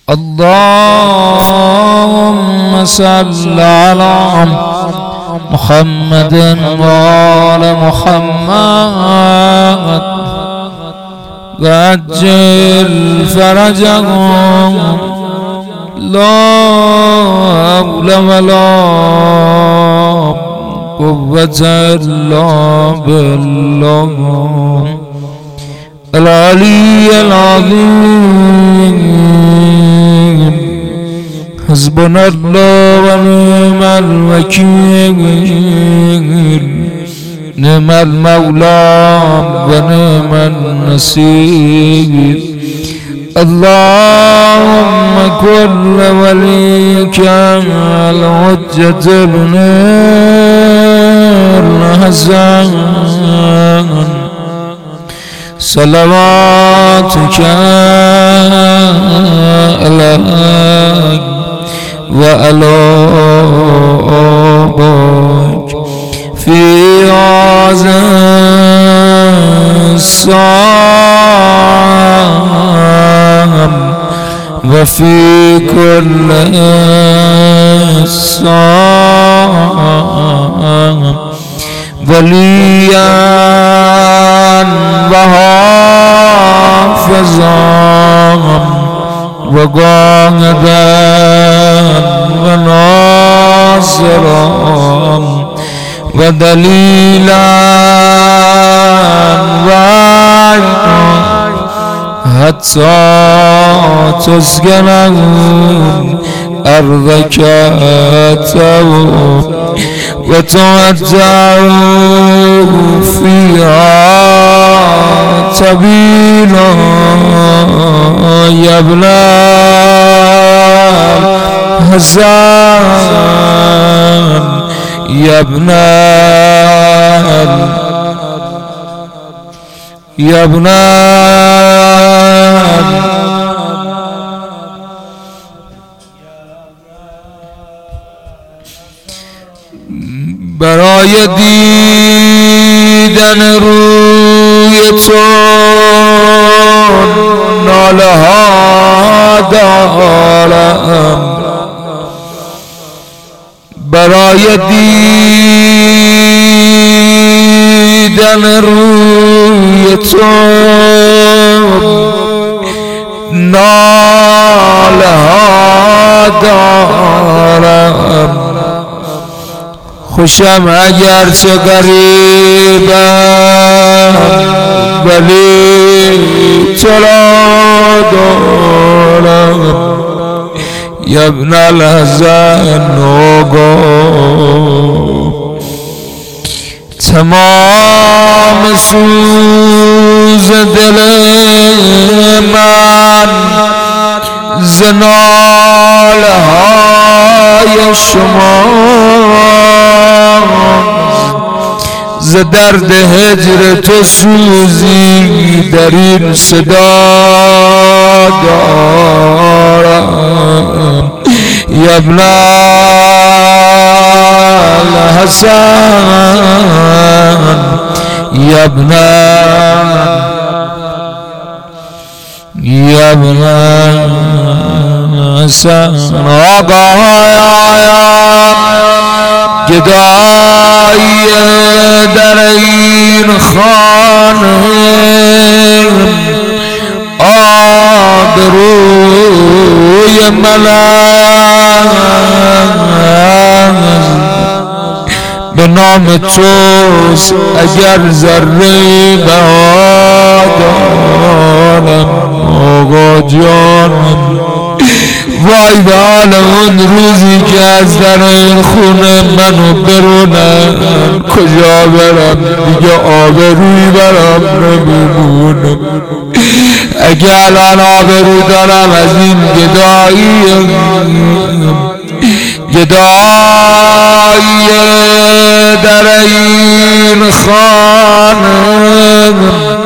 اللهم صل على محمد وآل محمد وعجل فرجهم لا حول ولا قوة إلا بالله العلي العظيم. حسبنا الله ونعم الوكيل، نعم المولى ونعم النصير. اللهم كن وليك الحجة ابن الحسن صلواتك عليك وعلى آبائك في هذا الصام وفي كل صام وليا وحافظا وقائدا وناصرا ودليلا وعينا حتى تسكنه أرضك وتمتعوا فيها طويلا يا ابن الحسن يا ابن برای دیدن روی تو ناله ها دارم، برای دیدن روی تو ناله ها دارم. خوشم اگرچه غریبم ولی تو را دارم یا ابن الحسن نگاه. تمام سوز دل من ز ناله های شما، ز درد هجر تو سوزی در این صدا دارم یا ابن الحسن یا ابن الحسن. آقایان گدایی در این خانه آبروی من به نام توست اگر ذره بها دارم. آقا جانم وای به حال اون روزی که از در این خونه منو برونن، کجا برم دیگه آبرویی برام نمیمونه. اگه الان آبرو دارم از این گدایی در این خانه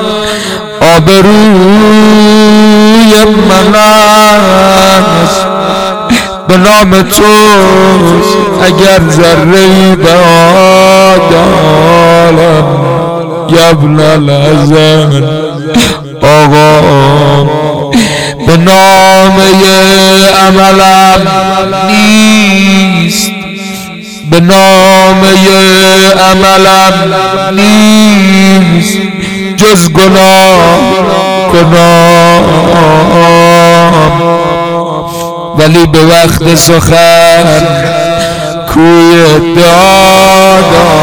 آبروی من است به نام توست اگر ذره‌ای به دارم یا ابن الحسن. آقا به نام نامه عملم نیست، به نامه عملم نیست جز گناه کنام، ولی به وقت سخن کوی ادعا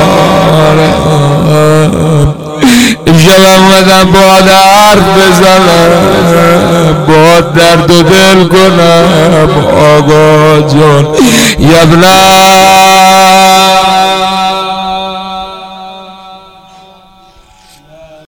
دارم. امشب آمدم باید حرف بزنم، باید درد و دل کنم آقا جان. یبنم